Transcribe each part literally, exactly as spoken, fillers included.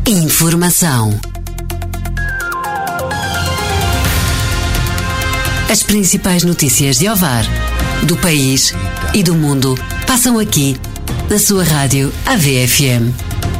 Informação. As principais notícias de Ovar, do país e do mundo passam aqui, na sua rádio A V F M.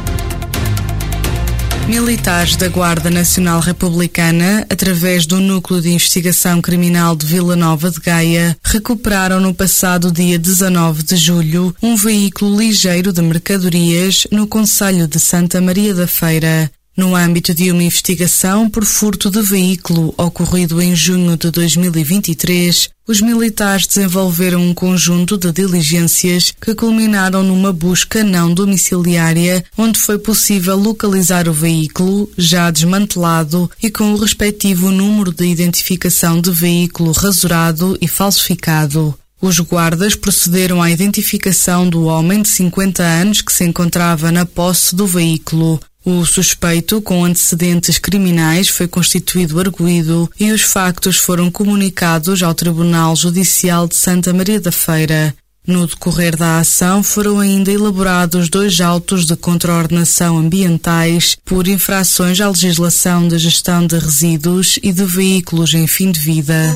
Militares da Guarda Nacional Republicana, através do Núcleo de Investigação Criminal de Vila Nova de Gaia, recuperaram no passado dia dezanove de julho um veículo ligeiro de mercadorias no concelho de Santa Maria da Feira. No âmbito de uma investigação por furto de veículo ocorrido em junho de dois mil e vinte e três, os militares desenvolveram um conjunto de diligências que culminaram numa busca não domiciliária, onde foi possível localizar o veículo, já desmantelado e com o respectivo número de identificação de veículo rasurado e falsificado. Os guardas procederam à identificação do homem de cinquenta anos que se encontrava na posse do veículo. O suspeito, com antecedentes criminais, foi constituído arguido e os factos foram comunicados ao Tribunal Judicial de Santa Maria da Feira. No decorrer da ação foram ainda elaborados dois autos de contraordenação ambientais por infrações à legislação de gestão de resíduos e de veículos em fim de vida.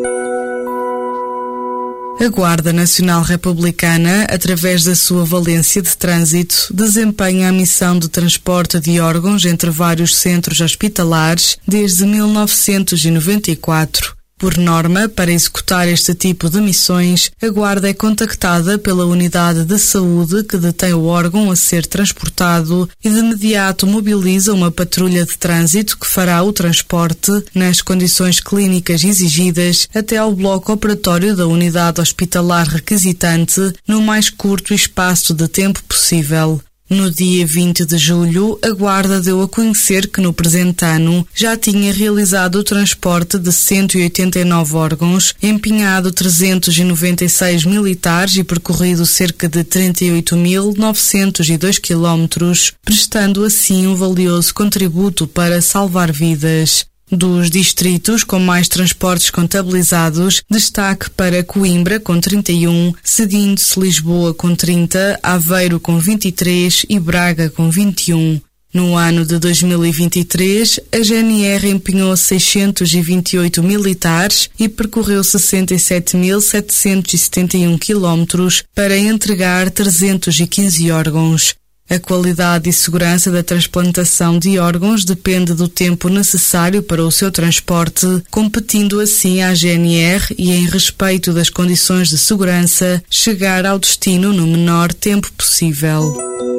A Guarda Nacional Republicana, através da sua valência de trânsito, desempenha a missão de transporte de órgãos entre vários centros hospitalares desde mil novecentos e noventa e quatro. Por norma, para executar este tipo de missões, a Guarda é contactada pela unidade de saúde que detém o órgão a ser transportado e de imediato mobiliza uma patrulha de trânsito que fará o transporte, nas condições clínicas exigidas, até ao bloco operatório da unidade hospitalar requisitante, no mais curto espaço de tempo possível. No dia vinte de julho, a Guarda deu a conhecer que no presente ano já tinha realizado o transporte de cento e oitenta e nove órgãos, empenhado trezentos e noventa e seis militares e percorrido cerca de trinta e oito mil novecentos e dois quilómetros, prestando assim um valioso contributo para salvar vidas. Dos distritos com mais transportes contabilizados, destaque para Coimbra com trinta e um, seguindo-se Lisboa com trinta, Aveiro com vinte e três e Braga com vinte e um. No ano de dois mil e vinte e três, a G N R empenhou seiscentos e vinte e oito militares e percorreu sessenta e sete mil setecentos e setenta e um quilómetros para entregar trezentos e quinze órgãos. A qualidade e segurança da transplantação de órgãos depende do tempo necessário para o seu transporte, competindo assim à G N R e, em respeito das condições de segurança, chegar ao destino no menor tempo possível.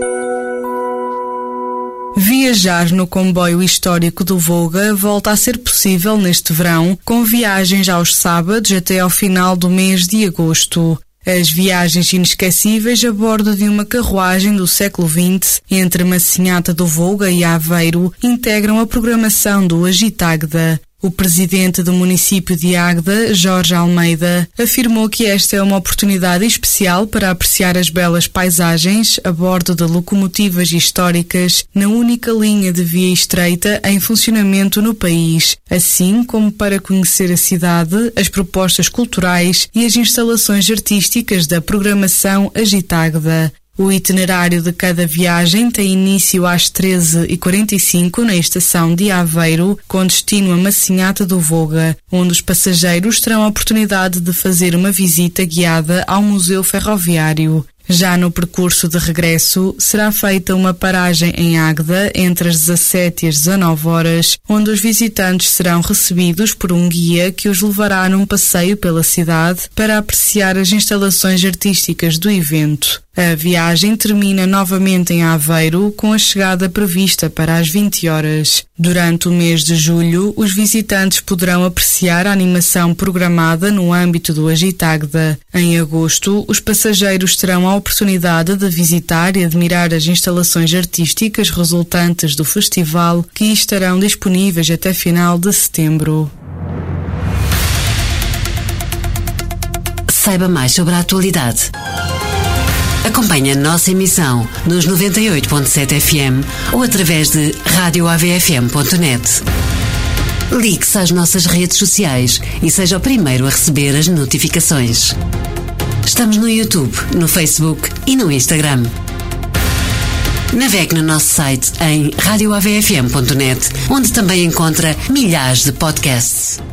Viajar no comboio histórico do Volga volta a ser possível neste verão, com viagens aos sábados até ao final do mês de agosto. As viagens inesquecíveis a bordo de uma carruagem do século vinte entre Massinhata do Volga e Aveiro integram a programação do Agitagda. O presidente do município de Águeda, Jorge Almeida, afirmou que esta é uma oportunidade especial para apreciar as belas paisagens a bordo de locomotivas históricas na única linha de via estreita em funcionamento no país, assim como para conhecer a cidade, as propostas culturais e as instalações artísticas da programação Agitagda. O itinerário de cada viagem tem início às treze e quarenta e cinco na estação de Aveiro, com destino a Massinhata do Volga, onde os passageiros terão a oportunidade de fazer uma visita guiada ao Museu Ferroviário. Já no percurso de regresso, será feita uma paragem em Águeda entre as dezassete e as dezanove horas, onde os visitantes serão recebidos por um guia que os levará num passeio pela cidade para apreciar as instalações artísticas do evento. A viagem termina novamente em Aveiro, com a chegada prevista para as vinte horas. Durante o mês de julho, os visitantes poderão apreciar a animação programada no âmbito do Agitagda. Em agosto, os passageiros terão a oportunidade de visitar e admirar as instalações artísticas resultantes do festival, que estarão disponíveis até final de setembro. Saiba mais sobre a atualidade. Acompanhe a nossa emissão nos noventa e oito ponto sete F M ou através de rádio A V F M ponto net. Ligue-se às nossas redes sociais e seja o primeiro a receber as notificações. Estamos no YouTube, no Facebook e no Instagram. Navegue no nosso site em radio a v f m ponto net, onde também encontra milhares de podcasts.